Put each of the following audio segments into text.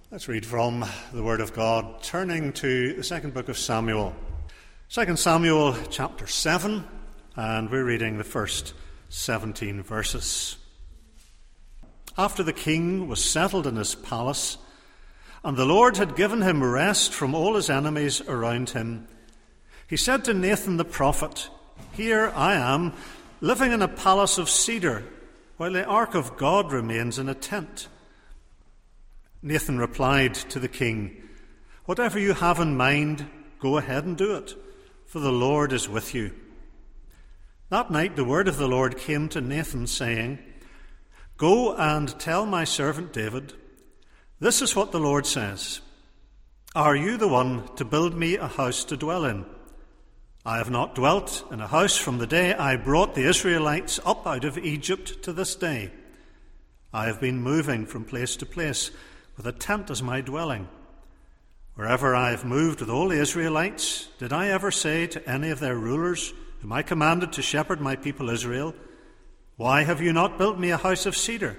Let's read from the Word of God, turning to the second book of Samuel. 2 Samuel chapter 7, and we're reading the first 17 verses. After the king was settled in his palace, and the Lord had given him rest from all his enemies around him, he said to Nathan the prophet, "Here I am, living in a palace of cedar, while the ark of God remains in a tent." Nathan replied to the king, "Whatever you have in mind, go ahead and do it, for the Lord is with you." That night the word of the Lord came to Nathan, saying, "Go and tell my servant David, this is what the Lord says. Are you the one to build me a house to dwell in? I have not dwelt in a house from the day I brought the Israelites up out of Egypt to this day. I have been moving from place to place, with a tent as my dwelling. Wherever I have moved with all the Israelites, did I ever say to any of their rulers, whom I commanded to shepherd my people Israel, 'Why have you not built me a house of cedar?'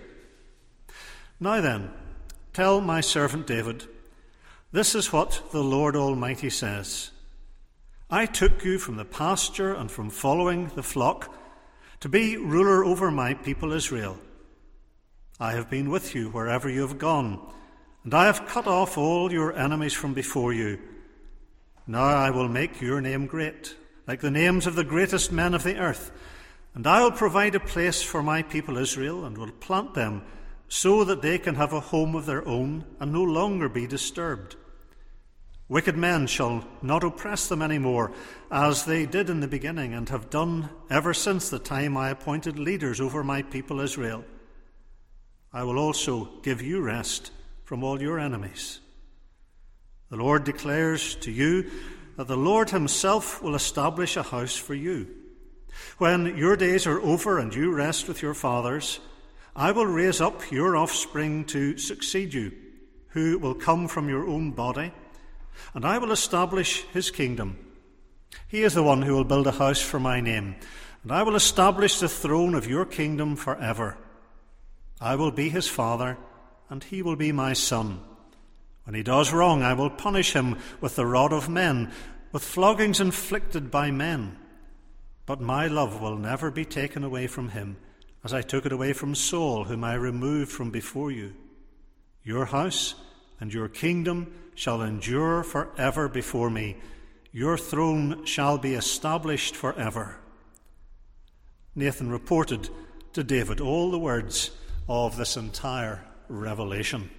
Now then, tell my servant David, this is what the Lord Almighty says. I took you from the pasture and from following the flock to be ruler over my people Israel. I have been with you wherever you have gone, and I have cut off all your enemies from before you. Now I will make your name great, like the names of the greatest men of the earth, and I will provide a place for my people Israel, and will plant them so that they can have a home of their own and no longer be disturbed. Wicked men shall not oppress them any more, as they did in the beginning and have done ever since the time I appointed leaders over my people Israel. I will also give you rest from all your enemies. The Lord declares to you that the Lord himself will establish a house for you. When your days are over and you rest with your fathers, I will raise up your offspring to succeed you, who will come from your own body, and I will establish his kingdom. He is the one who will build a house for my name, and I will establish the throne of your kingdom forever. I will be his father, and he will be my son. When he does wrong, I will punish him with the rod of men, with floggings inflicted by men. But my love will never be taken away from him, as I took it away from Saul, whom I removed from before you. Your house and your kingdom shall endure forever before me. Your throne shall be established forever." Nathan reported to David all the words of this entire revelation.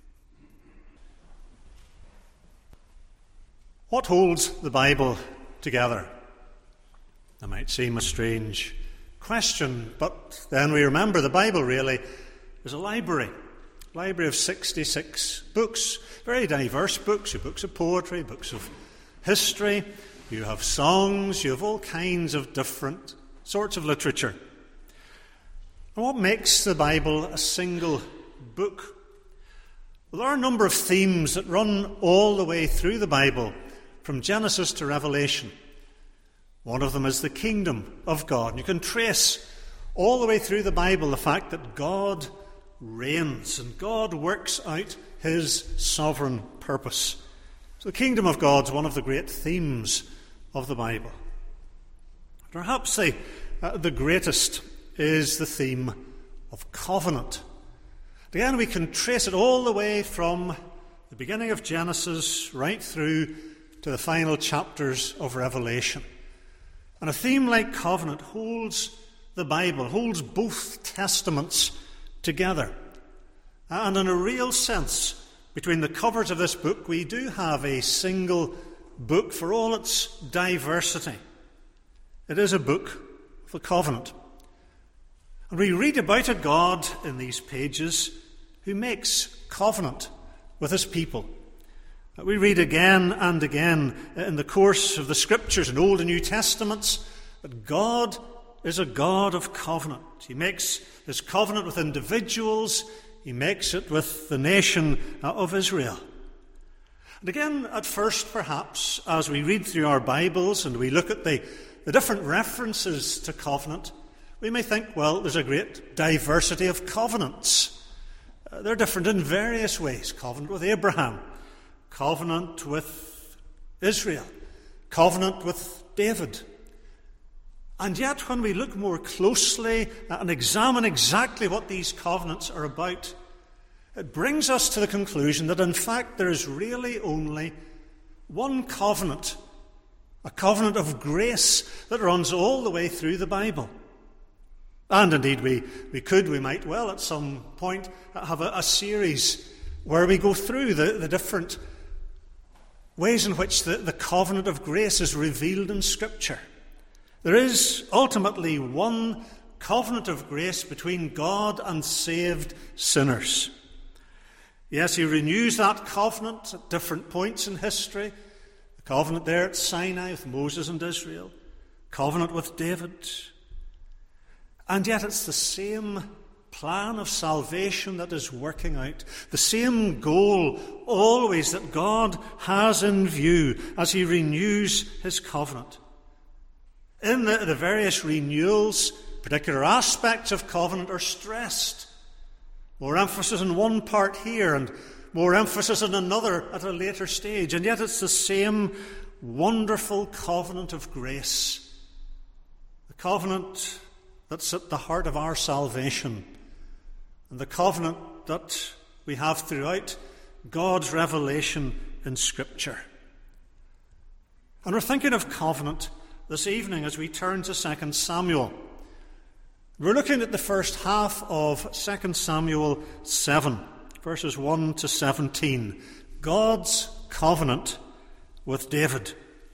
What holds the Bible together? That might seem a strange question, but then we remember the Bible really is a library of 66 books, very diverse books. You have books of poetry, books of history, you have songs, you have all kinds of different sorts of literature. And what makes the Bible a single book? Well, there are a number of themes that run all the way through the Bible, from Genesis to Revelation. One of them is the kingdom of God. And you can trace all the way through the Bible the fact that God reigns and God works out his sovereign purpose. So the kingdom of God is one of the great themes of the Bible. Perhaps the greatest is the theme of covenant. Again, we can trace it all the way from the beginning of Genesis right through to the final chapters of Revelation. And a theme like covenant holds the Bible, holds both testaments together. And in a real sense, between the covers of this book, we do have a single book for all its diversity. It is a book of the covenant. And we read about a God in these pages who makes covenant with his people. We read again and again in the course of the Scriptures in Old and New Testaments that God is a God of covenant. He makes his covenant with individuals. He makes it with the nation of Israel. And again, at first, perhaps, as we read through our Bibles and we look at the different references to covenant, we may think, well, there's a great diversity of covenants. They're different in various ways. Covenant with Abraham, covenant with Israel, covenant with David. And yet, when we look more closely and examine exactly what these covenants are about, it brings us to the conclusion that, in fact, there is really only one covenant, a covenant of grace that runs all the way through the Bible. And indeed, we might well at some point have a series where we go through the different ways in which the covenant of grace is revealed in Scripture. There is ultimately one covenant of grace between God and saved sinners. Yes, he renews that covenant at different points in history. The covenant there at Sinai with Moses and Israel. Covenant with David. And yet it's the same plan of salvation that is working out. The same goal always that God has in view as he renews his covenant. In the various renewals, particular aspects of covenant are stressed. More emphasis on one part here and more emphasis on another at a later stage. And yet it's the same wonderful covenant of grace. The covenant that's at the heart of our salvation. And the covenant that we have throughout God's revelation in Scripture. And we're thinking of covenant this evening as we turn to 2 Samuel. We're looking at the first half of 2 Samuel 7, verses 1 to 17. God's covenant with David.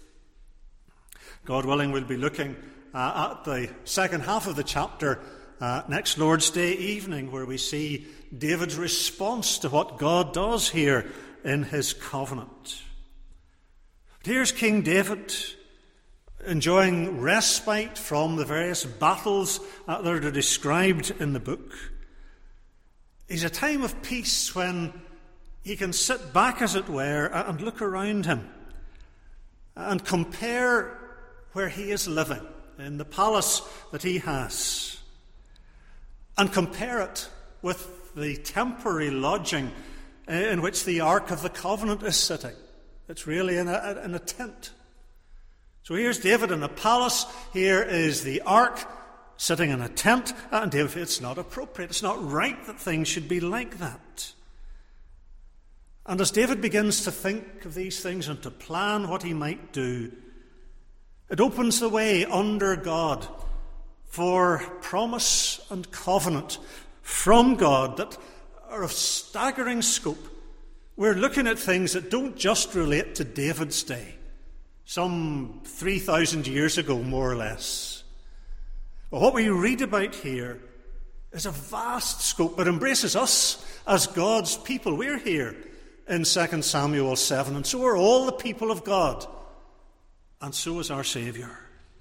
God willing, we'll be looking at the second half of the chapter next Lord's Day evening, where we see David's response to what God does here in his covenant. But here's King David enjoying respite from the various battles that are described in the book. He's a time of peace when he can sit back, as it were, and look around him and compare where he is living in the palace that he has, and compare it with the temporary lodging in which the Ark of the Covenant is sitting. It's really in a tent. So here's David in a palace. Here is the Ark sitting in a tent. And David, it's not appropriate. It's not right that things should be like that. And as David begins to think of these things and to plan what he might do, it opens the way under God for promise and covenant from God that are of staggering scope. We're looking at things that don't just relate to David's day, some 3,000 years ago, more or less. But what we read about here is a vast scope that embraces us as God's people. We're here in 2 Samuel 7, and so are all the people of God, and so is our Saviour.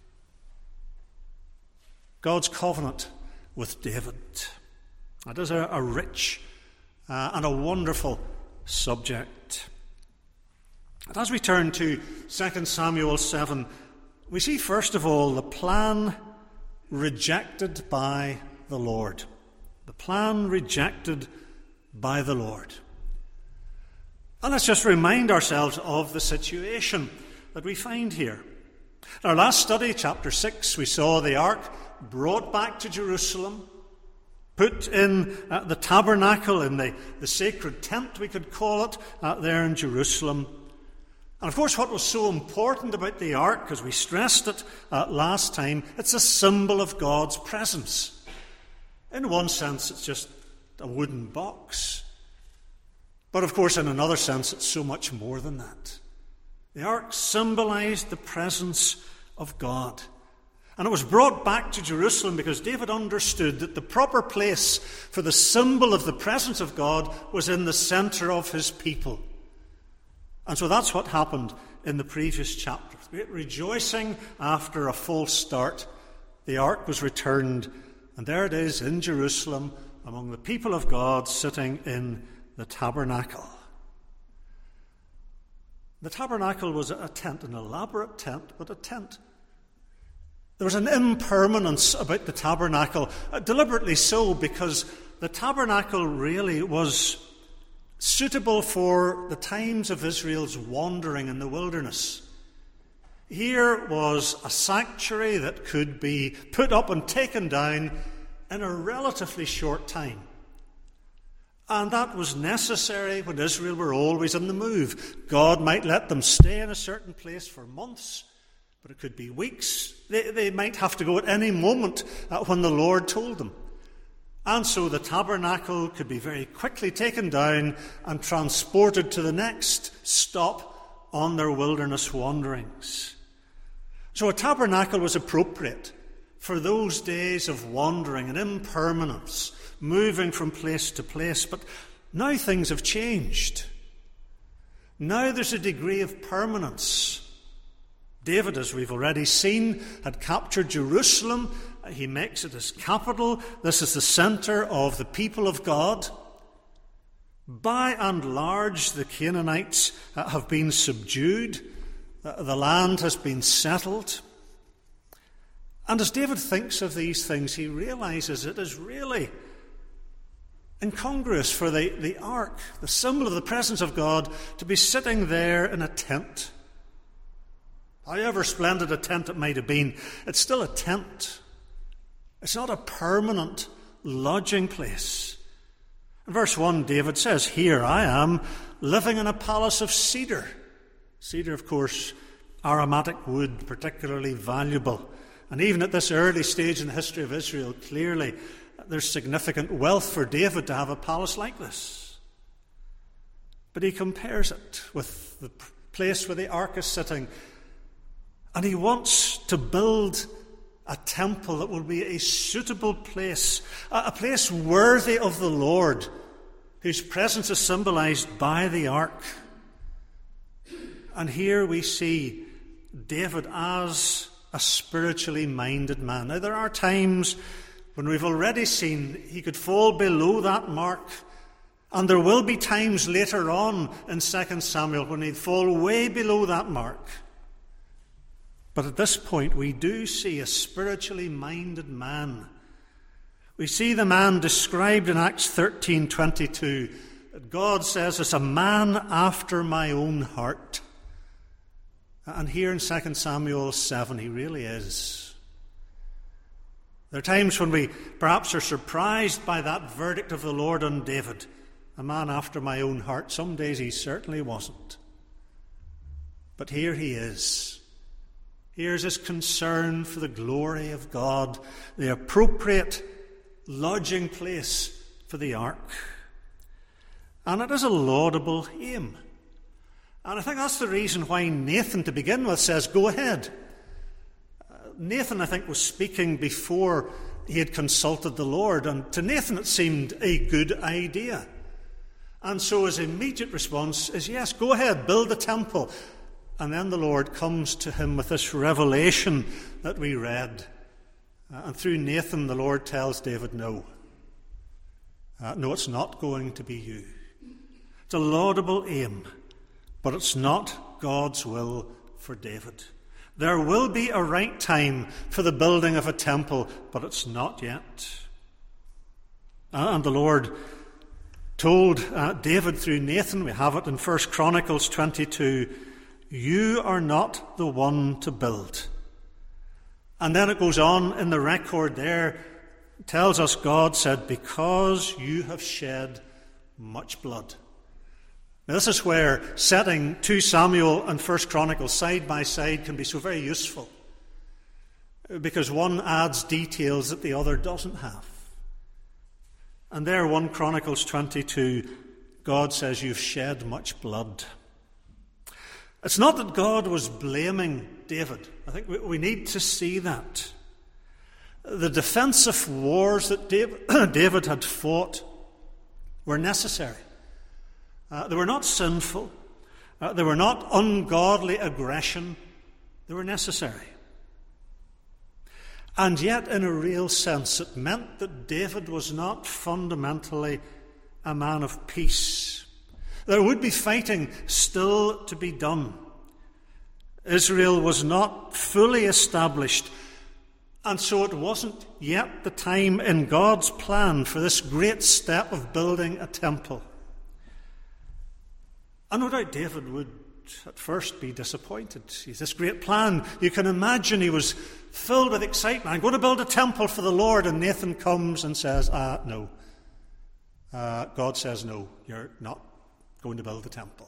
God's covenant with David. That is a rich and a wonderful subject. And as we turn to 2 Samuel 7, we see first of all the plan rejected by the Lord. The plan rejected by the Lord. And let's just remind ourselves of the situation that we find here. In our last study, chapter 6, we saw the ark brought back to Jerusalem, put in the tabernacle, in the sacred tent, we could call it, there in Jerusalem. And of course, what was so important about the ark, as we stressed it last time, it's a symbol of God's presence. In one sense, it's just a wooden box. But of course, in another sense, it's so much more than that. The ark symbolized the presence of God. And it was brought back to Jerusalem because David understood that the proper place for the symbol of the presence of God was in the center of his people. And so that's what happened in the previous chapter. Great rejoicing after a false start. The ark was returned, and there it is in Jerusalem among the people of God sitting in the tabernacle. The tabernacle was a tent, an elaborate tent, but a tent. There was an impermanence about the tabernacle, deliberately so, because the tabernacle really was suitable for the times of Israel's wandering in the wilderness. Here was a sanctuary that could be put up and taken down in a relatively short time. And that was necessary when Israel were always on the move. God might let them stay in a certain place for months, but it could be weeks. They might have to go at any moment when the Lord told them. And so the tabernacle could be very quickly taken down and transported to the next stop on their wilderness wanderings. So a tabernacle was appropriate for those days of wandering and impermanence, moving from place to place. But now things have changed. Now there's a degree of permanence. David, as we've already seen, had captured Jerusalem. He makes it his capital. This is the centre of the people of God. By and large, the Canaanites have been subdued. The land has been settled. And as David thinks of these things, he realizes it is really incongruous for the ark, the symbol of the presence of God, to be sitting there in a tent. However splendid a tent it might have been, it's still a tent. It's not a permanent lodging place. In verse 1, David says, "Here I am, living in a palace of cedar." Cedar, of course, aromatic wood, particularly valuable. And even at this early stage in the history of Israel, clearly there's significant wealth for David to have a palace like this. But he compares it with the place where the ark is sitting, and he wants to build a temple that will be a suitable place, a place worthy of the Lord, whose presence is symbolized by the ark. And here we see David as a spiritually minded man. Now, there are times when we've already seen he could fall below that mark, and there will be times later on in 2 Samuel when he'd fall way below that mark. But at this point, we do see a spiritually minded man. We see the man described in Acts 13:22. God says, "It's a man after my own heart." And here in 2 Samuel 7, he really is. There are times when we perhaps are surprised by that verdict of the Lord on David, "A man after my own heart." Some days he certainly wasn't. But here he is. Here's his concern for the glory of God, the appropriate lodging place for the ark. And it is a laudable aim. And I think that's the reason why Nathan, to begin with, says, "Go ahead." Nathan, I think, was speaking before he had consulted the Lord, and to Nathan it seemed a good idea. And so his immediate response is, "Yes, go ahead, build the temple." And then the Lord comes to him with this revelation that we read. And through Nathan, the Lord tells David, no, it's not going to be you. It's a laudable aim, but it's not God's will for David. There will be a right time for the building of a temple, but it's not yet. And the Lord told David through Nathan, we have it in 1 Chronicles 22, "You are not the one to build." And then it goes on in the record there, it tells us God said, "Because you have shed much blood." Now, this is where setting 2 Samuel and 1 Chronicles side by side can be so very useful, because one adds details that the other doesn't have. And there, 1 Chronicles 22, God says, "You've shed much blood." It's not that God was blaming David. I think we need to see that. The defensive wars that David had fought were necessary. They were not sinful. They were not ungodly aggression. They were necessary. And yet, in a real sense, it meant that David was not fundamentally a man of peace. There would be fighting still to be done. Israel was not fully established, And so it wasn't yet the time in God's plan for this great step of building a temple. And no doubt David would at first be disappointed. He's this great plan. You can imagine he was filled with excitement. I'm going to build a temple for the Lord. And Nathan comes and says, no. God says, no, you're not going to build a temple.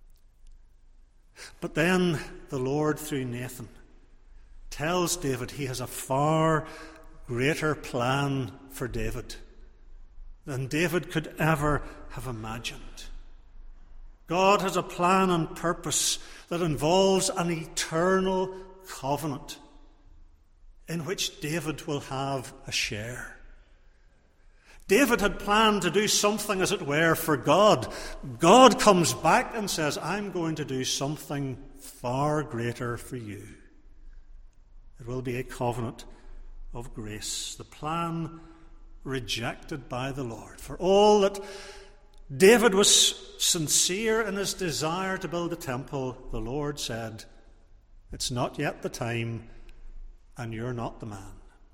But then the Lord, through Nathan, tells David he has a far greater plan for David than David could ever have imagined. God has a plan and purpose that involves an eternal covenant in which David will have a share. David had planned to do something, as it were, for God. God comes back and says, I'm going to do something far greater for you. It will be a covenant of grace. The plan rejected by the Lord. For all that David was sincere in his desire to build a temple, the Lord said, it's not yet the time, and you're not the man.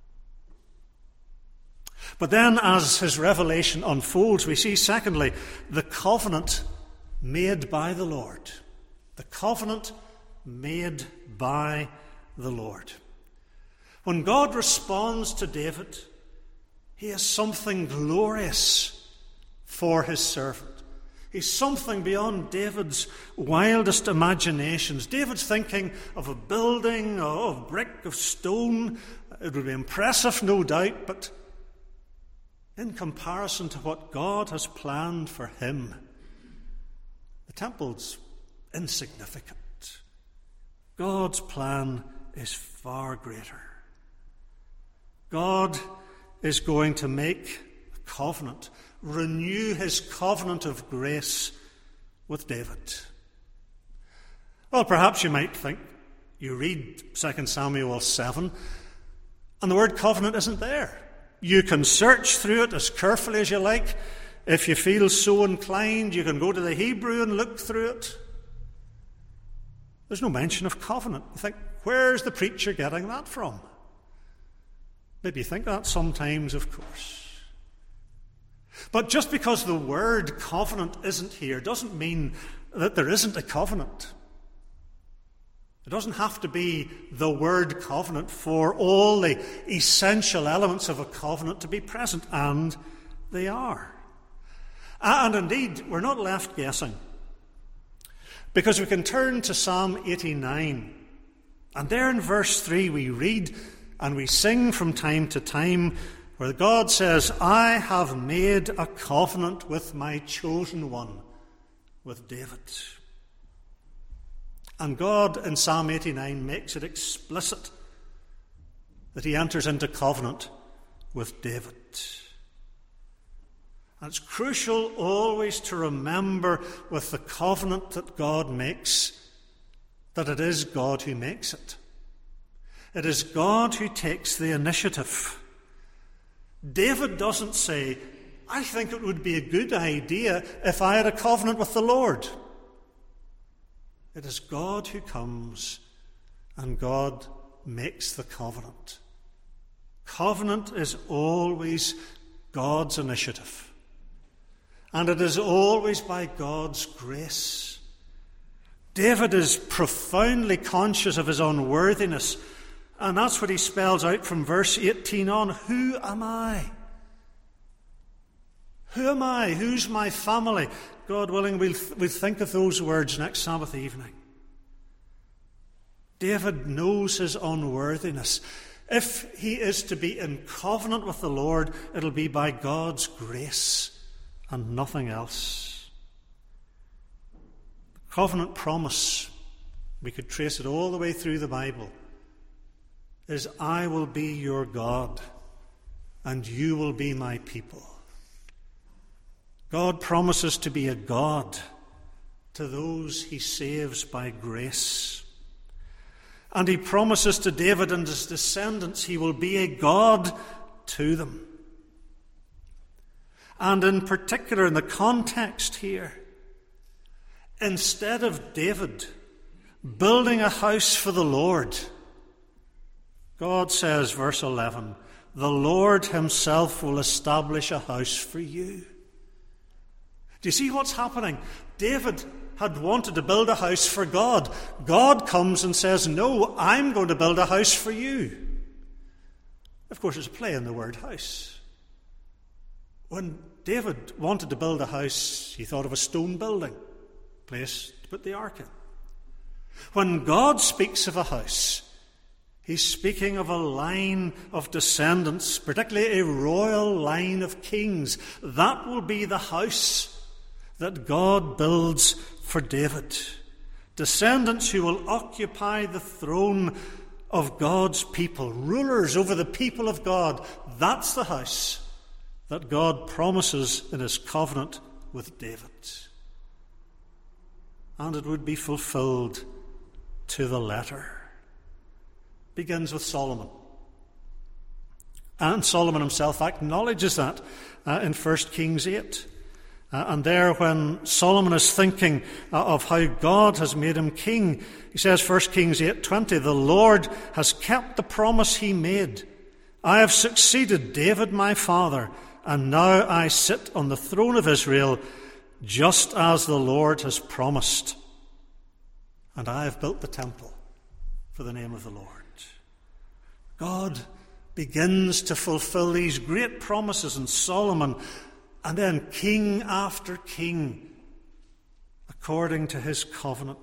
But then, as his revelation unfolds, we see, secondly, the covenant made by the Lord. The covenant made by the Lord. When God responds to David, he has something glorious for his servant. He's something beyond David's wildest imaginations. David's thinking of a building of brick, of stone. It would be impressive, no doubt, but in comparison to what God has planned for him, the temple's insignificant. God's plan is far greater. God is going to make a covenant, renew his covenant of grace with David. Well, perhaps you might think, you read 2 Samuel 7, and the word covenant isn't there. You can search through it as carefully as you like. If you feel so inclined, you can go to the Hebrew and look through it. There's no mention of covenant. You think, where's the preacher getting that from? Maybe you think that sometimes, of course. But just because the word covenant isn't here doesn't mean that there isn't a covenant. It doesn't have to be the word covenant for all the essential elements of a covenant to be present, and they are. And indeed, we're not left guessing, because we can turn to Psalm 89, and there in verse 3 we read and we sing from time to time where God says, I have made a covenant with my chosen one, with David. And God in Psalm 89 makes it explicit that he enters into covenant with David. And it's crucial always to remember with the covenant that God makes that it is God who makes it. It is God who takes the initiative. David doesn't say, I think it would be a good idea if I had a covenant with the Lord. It is God who comes and God makes the covenant. Covenant is always God's initiative. And it is always by God's grace. David is profoundly conscious of his unworthiness. And that's what he spells out from verse 18 on. Who am I? Who am I? Who's my family? God willing, we'll think of those words next Sabbath evening. David knows his unworthiness. If he is to be in covenant with the Lord, it'll be by God's grace and nothing else. The covenant promise, we could trace it all the way through the Bible, is I will be your God and you will be my people. God promises to be a God to those he saves by grace. And he promises to David and his descendants he will be a God to them. And in particular, in the context here, instead of David building a house for the Lord, God says, verse 11, the Lord himself will establish a house for you. Do you see what's happening? David had wanted to build a house for God. God comes and says, no, I'm going to build a house for you. Of course, it's a play on the word house. When David wanted to build a house, he thought of a stone building, place to put the ark in. When God speaks of a house, he's speaking of a line of descendants, particularly a royal line of kings. That will be the house that God builds for David. Descendants who will occupy the throne of God's people, rulers over the people of God. That's the house that God promises in his covenant with David. And it would be fulfilled to the letter. Begins with Solomon. And Solomon himself acknowledges that in 1 Kings 8. And there, when Solomon is thinking of how God has made him king, he says, 1 Kings 8:20, the Lord has kept the promise he made. I have succeeded David my father, and now I sit on the throne of Israel, just as the Lord has promised. And I have built the temple for the name of the Lord. God begins to fulfill these great promises in Solomon, and then king after king, according to his covenant.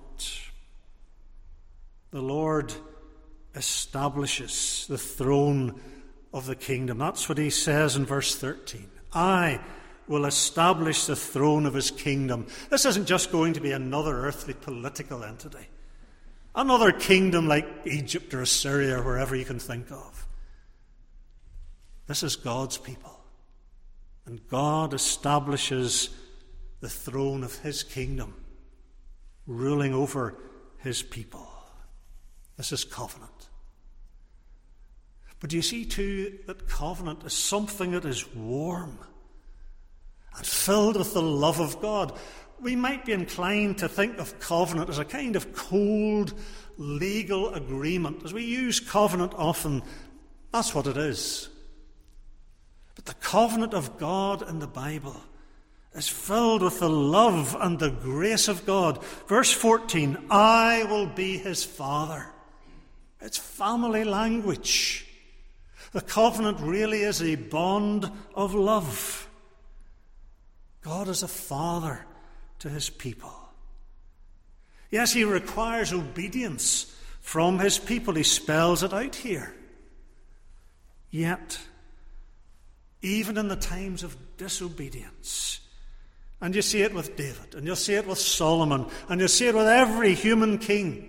The Lord establishes the throne of the kingdom. That's what he says in verse 13. I will establish the throne of his kingdom. This isn't just going to be another earthly political entity, another kingdom like Egypt or Assyria or wherever you can think of. This is God's people. And God establishes the throne of his kingdom, ruling over his people. This is covenant. But do you see, too, that covenant is something that is warm and filled with the love of God? We might be inclined to think of covenant as a kind of cold, legal agreement. As we use covenant often, that's what it is. But the covenant of God in the Bible is filled with the love and the grace of God. Verse 14, I will be his father. It's family language. The covenant really is a bond of love. God is a father to his people. Yes, he requires obedience from his people. He spells it out here. Yet, even in the times of disobedience, and you see it with David, and you'll see it with Solomon, and you'll see it with every human king,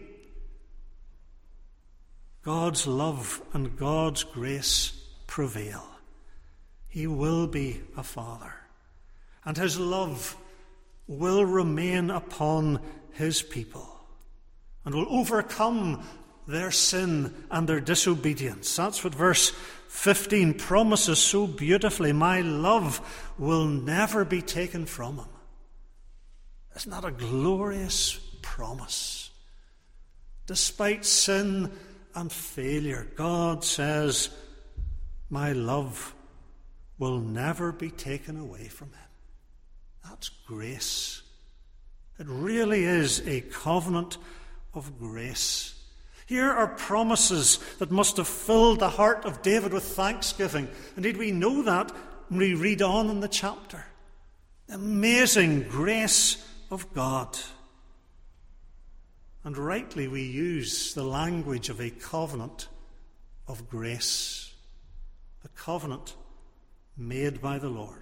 God's love and God's grace prevail. He will be a father, and his love will remain upon his people, and will overcome their sin and their disobedience. That's what verse 15 promises so beautifully. My love will never be taken from him. Isn't that a glorious promise? Despite sin and failure, God says, my love will never be taken away from him. That's grace. It really is a covenant of grace. Here are promises that must have filled the heart of David with thanksgiving. Indeed, we know that when we read on in the chapter. The amazing grace of God. And rightly we use the language of a covenant of grace. A covenant made by the Lord.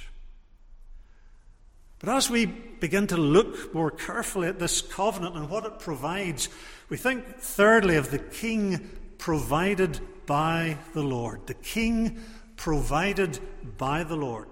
But as we begin to look more carefully at this covenant and what it provides, we think thirdly of the king provided by the Lord. The king provided by the Lord.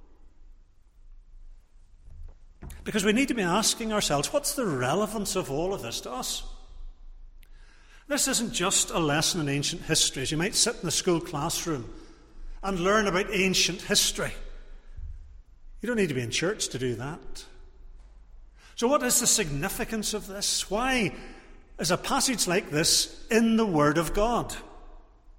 Because we need to be asking ourselves, what's the relevance of all of this to us? This isn't just a lesson in ancient history, as you might sit in the school classroom and learn about ancient history. You don't need to be in church to do that. So what is the significance of this? Why is a passage like this in the Word of God?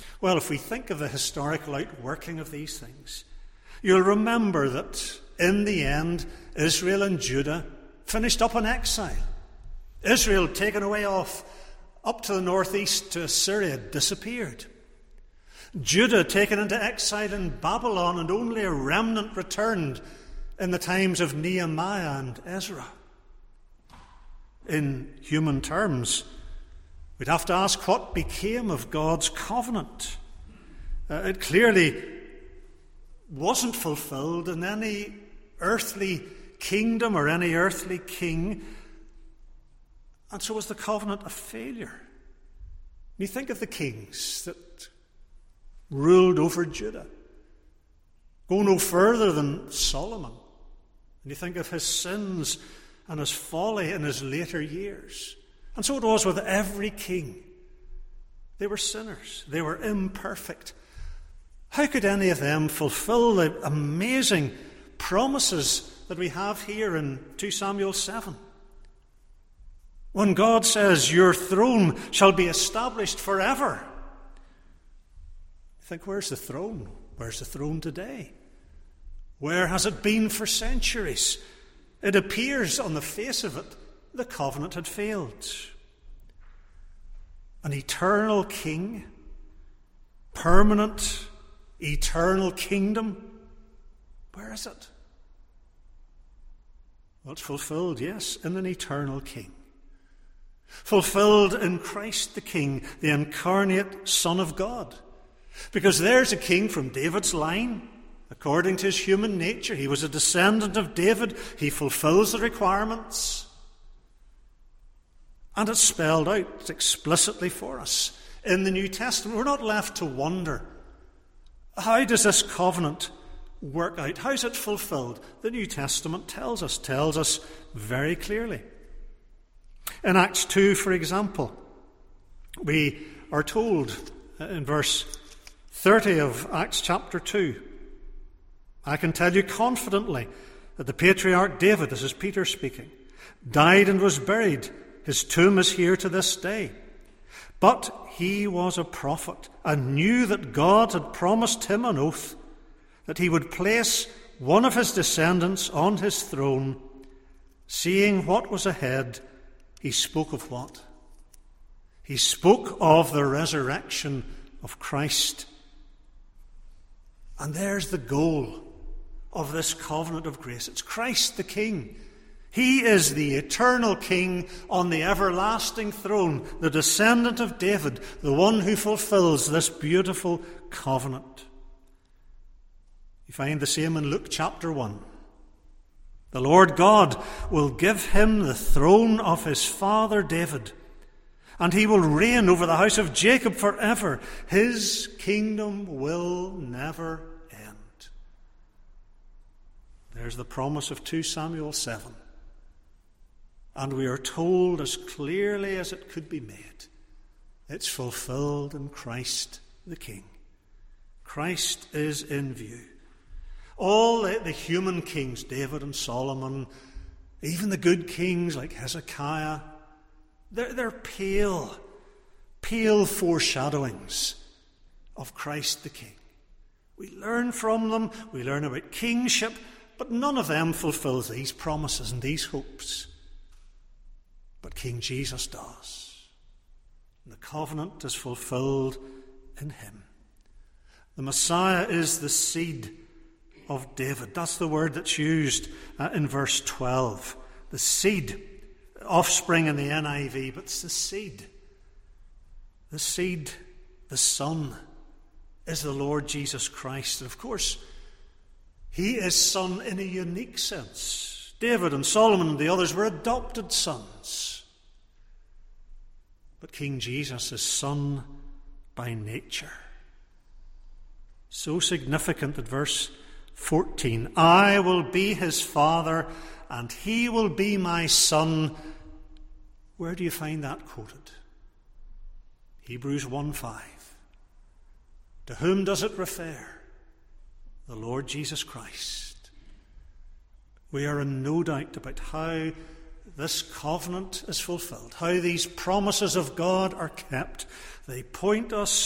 Well, if we think of the historical outworking of these things, you'll remember that in the end, Israel and Judah finished up in exile. Israel, taken away off up to the northeast to Assyria, disappeared. Judah taken into exile in Babylon, and only a remnant returned in the times of Nehemiah and Ezra. In human terms, we'd have to ask what became of God's covenant. It clearly wasn't fulfilled in any earthly kingdom or any earthly king, and so was the covenant a failure. You think of the kings that ruled over Judah. Go no further than Solomon, and you think of his sins and his folly in his later years. And so it was with every king. They were sinners. They were imperfect. How could any of them fulfill the amazing promises that we have here in 2 Samuel 7? When God says, "Your throne shall be established forever," you think, where's the throne? Where's the throne today? Where has it been for centuries? It appears on the face of it, the covenant had failed. An eternal king, permanent, eternal kingdom, where is it? Well, it's fulfilled, yes, in an eternal king. Fulfilled in Christ the King, the incarnate Son of God. Because there's a king from David's line. According to his human nature, he was a descendant of David. He fulfills the requirements. And it's spelled out explicitly for us in the New Testament. We're not left to wonder, how does this covenant work out? How is it fulfilled? The New Testament tells us very clearly. In Acts 2, for example, we are told in verse 30 of Acts chapter 2, "I can tell you confidently that the patriarch David," this is Peter speaking, "died and was buried. His tomb is here to this day. But he was a prophet and knew that God had promised him an oath that he would place one of his descendants on his throne. Seeing what was ahead, he spoke of what? He spoke of the resurrection of Christ. And there's the goal of this covenant of grace. It's Christ the King. He is the eternal King on the everlasting throne, the descendant of David, the one who fulfills this beautiful covenant. You find the same in Luke chapter 1. The Lord God will give him the throne of his father David, and he will reign over the house of Jacob forever. His kingdom will never end. There's the promise of 2 Samuel 7. And we are told as clearly as it could be made, it's fulfilled in Christ the King. Christ is in view. All the human kings, David and Solomon, even the good kings like Hezekiah, they're pale foreshadowings of Christ the King. We learn from them, we learn about kingship, but none of them fulfills these promises and these hopes. But King Jesus does. And the covenant is fulfilled in him. The Messiah is the seed of David. That's the word that's used in verse 12. The seed, offspring in the NIV, but it's the seed. The seed, the Son, is the Lord Jesus Christ. And of course, he is Son in a unique sense. David and Solomon and the others were adopted sons. But King Jesus is Son by nature. So significant that verse 14, "I will be his father, and he will be my son." Where do you find that quoted? Hebrews 1:5. To whom does it refer? The Lord Jesus Christ. We are in no doubt about how this covenant is fulfilled, how these promises of God are kept. They point us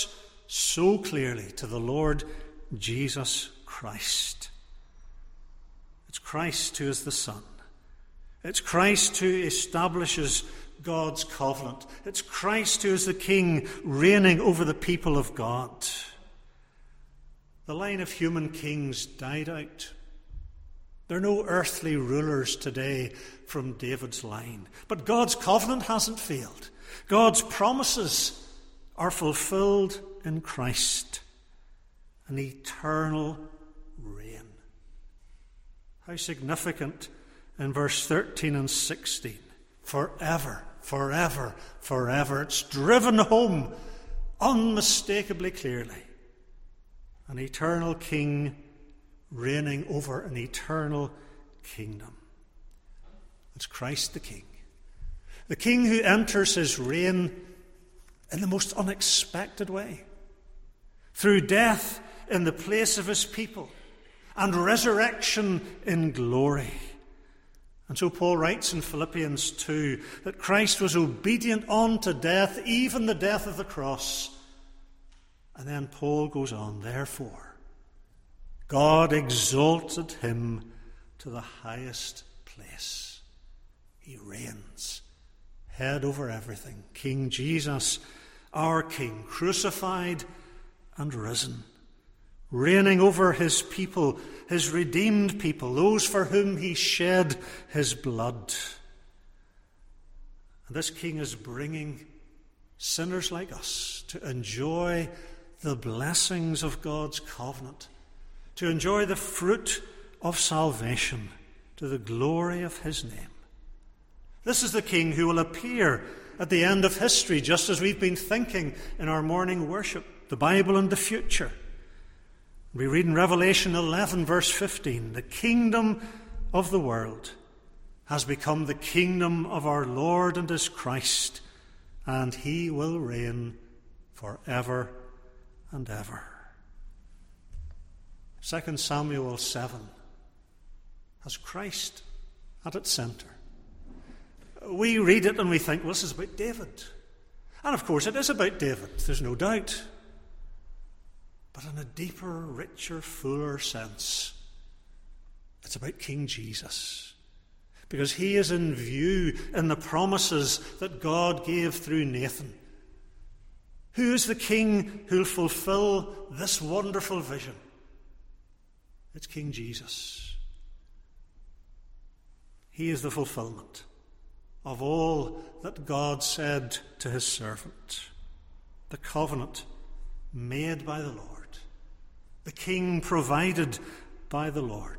so clearly to the Lord Jesus Christ. It's Christ who is the Son. It's Christ who establishes God's covenant. It's Christ who is the King reigning over the people of God. The line of human kings died out. There are no earthly rulers today from David's line. But God's covenant hasn't failed. God's promises are fulfilled in Christ. An eternal reign. How significant in verse 13 and 16. Forever, forever, forever. It's driven home unmistakably clearly. An eternal King reigning over an eternal kingdom. It's Christ the King. The King who enters his reign in the most unexpected way. Through death in the place of his people and resurrection in glory. And so Paul writes in Philippians 2 that Christ was obedient unto death, even the death of the cross. And then Paul goes on, therefore, God exalted him to the highest place. He reigns, head over everything. King Jesus, our King, crucified and risen, reigning over his people, his redeemed people, those for whom he shed his blood. And this King is bringing sinners like us to enjoy the blessings of God's covenant, to enjoy the fruit of salvation to the glory of his name. This is the King who will appear at the end of history, just as we've been thinking in our morning worship, the Bible and the future. We read in Revelation 11, verse 15, the kingdom of the world has become the kingdom of our Lord and his Christ, and he will reign forever and ever. 2 Samuel 7 has Christ at its centre. We read it and we think, well, this is about David. And of course it is about David, there's no doubt. But in a deeper, richer, fuller sense, it's about King Jesus. Because he is in view in the promises that God gave through Nathan. Who is the King who will fulfill this wonderful vision? It's King Jesus. He is the fulfillment of all that God said to his servant. The covenant made by the Lord. The King provided by the Lord.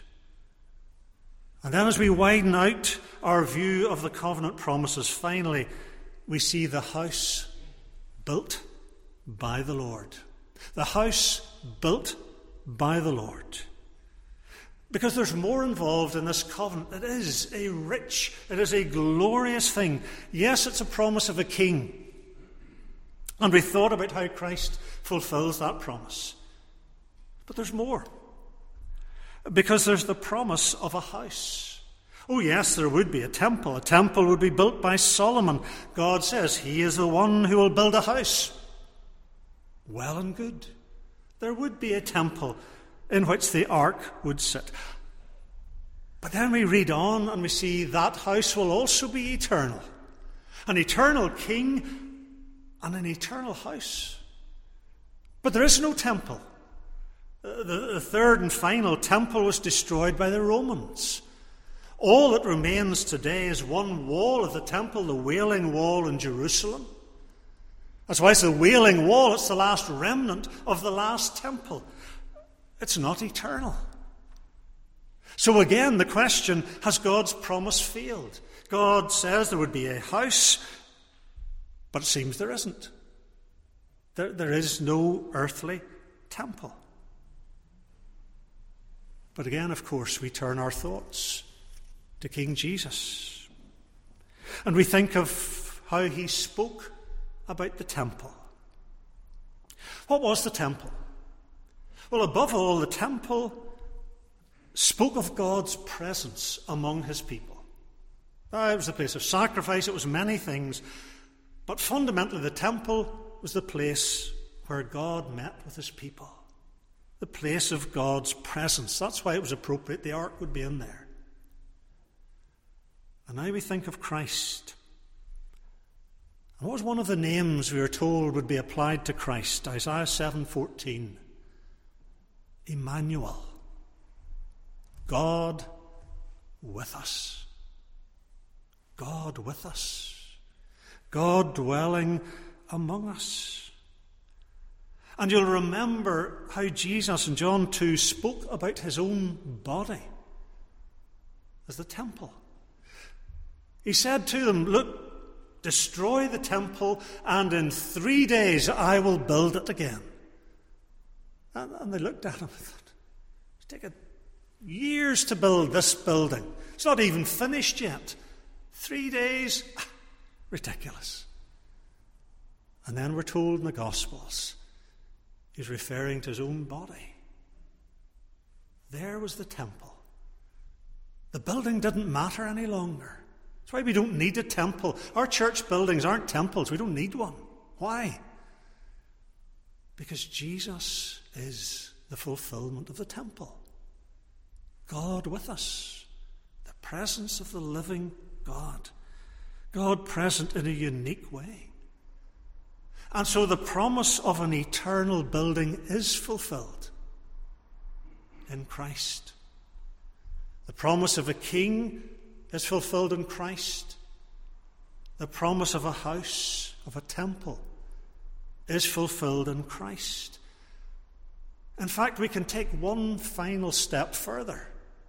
And then as we widen out our view of the covenant promises, finally we see the house built by the Lord. The house built by the Lord. Because there's more involved in this covenant. It is a glorious thing. Yes, it's a promise of a king. And we thought about how Christ fulfills that promise. But there's more. Because there's the promise of a house. Oh yes, there would be a temple. A temple would be built by Solomon. God says he is the one who will build a house. Well and good. There would be a temple in which the ark would sit. But then we read on and we see that house will also be eternal. An eternal king and an eternal house. But there is no temple. The third and final temple was destroyed by the Romans. All that remains today is one wall of the temple, the Wailing Wall in Jerusalem. That's why it's the Wailing Wall. It's the last remnant of the last temple. It's not eternal. So again, the question, has God's promise failed? God says there would be a house, but it seems there isn't. There is no earthly temple. But again, of course, we turn our thoughts to King Jesus. And we think of how he spoke about the temple. What was the temple? Well, above all, the temple spoke of God's presence among his people. It was a place of sacrifice, it was many things, but fundamentally the temple was the place where God met with his people. The place of God's presence. That's why it was appropriate the ark would be in there. And now we think of Christ. And what was one of the names we were told would be applied to Christ? Isaiah 7:14. Emmanuel. God with us. God with us. God dwelling among us. And you'll remember how Jesus in John 2 spoke about his own body as the temple. He said to them, look, destroy the temple, and in 3 days I will build it again. And they looked at him and thought, it's taken years to build this building. It's not even finished yet. 3 days? Ridiculous. And then we're told in the Gospels, he's referring to his own body. There was the temple. The building didn't matter any longer. That's why we don't need a temple. Our church buildings aren't temples. We don't need one. Why? Because Jesus is the fulfillment of the temple. God with us. The presence of the living God. God present in a unique way. And so the promise of an eternal building is fulfilled in Christ. The promise of a king is fulfilled in Christ. The promise of a house, of a temple, is fulfilled in Christ. In fact, we can take one final step further.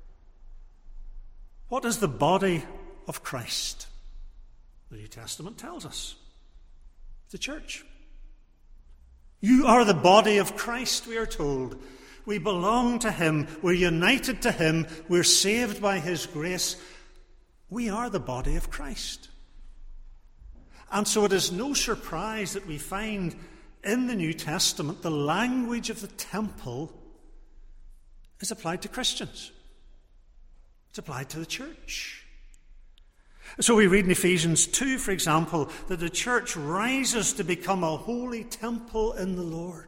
What is the body of Christ? The New Testament tells us. The church. You are the body of Christ, we are told. We belong to him. We're united to him. We're saved by his grace. We are the body of Christ. And so it is no surprise that we find in the New Testament the language of the temple is applied to Christians. It's applied to the church. So we read in Ephesians 2, for example, that the church rises to become a holy temple in the Lord.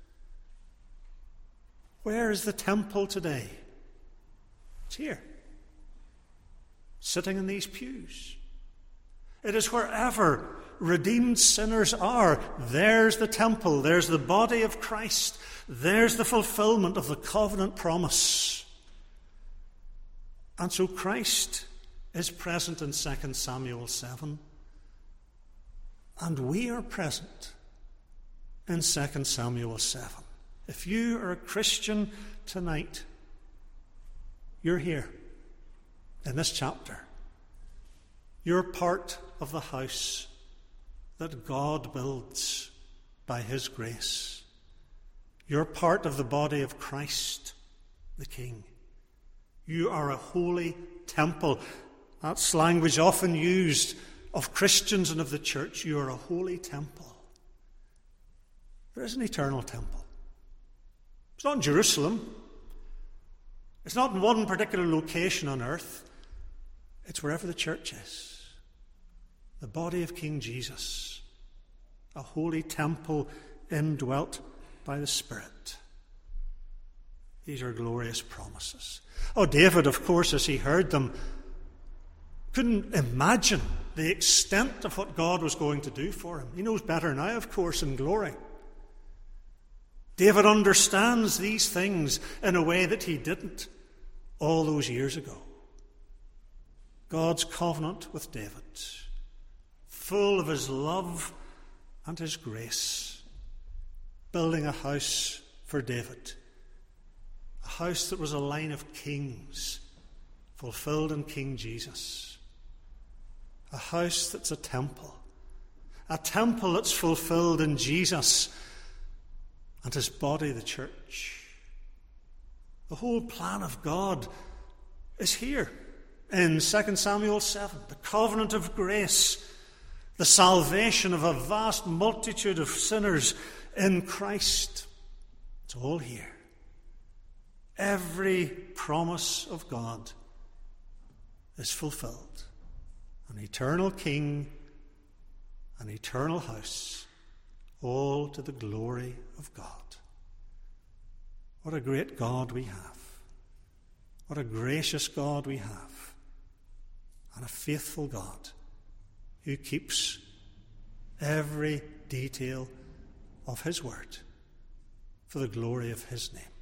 Where is the temple today? It's here, sitting in these pews. It is wherever redeemed sinners are. There's the temple. There's the body of Christ. There's the fulfillment of the covenant promise. And so Christ is present in 2 Samuel 7. And we are present in 2 Samuel 7. If you are a Christian tonight, you're here in this chapter. You're part of the house that God builds by his grace. You're part of the body of Christ, the King. You are a holy temple. That's language often used of Christians and of the church. You are a holy temple. There is an eternal temple. It's not in Jerusalem. It's not in one particular location on earth. It's wherever the church is. The body of King Jesus. A holy temple indwelt by the Spirit. These are glorious promises. Oh, David, of course, as he heard them, couldn't imagine the extent of what God was going to do for him. He knows better now, of course, in glory. David understands these things in a way that he didn't all those years ago. God's covenant with David, full of his love and his grace, building a house for David, a house that was a line of kings fulfilled in King Jesus, a house that's a temple that's fulfilled in Jesus and his body, the church. The whole plan of God is here in 2 Samuel 7, the covenant of grace, the salvation of a vast multitude of sinners in Christ. It's all here. Every promise of God is fulfilled. An eternal king, an eternal house, all to the glory of God. What a great God we have. What a gracious God we have. And a faithful God who keeps every detail of his word for the glory of his name.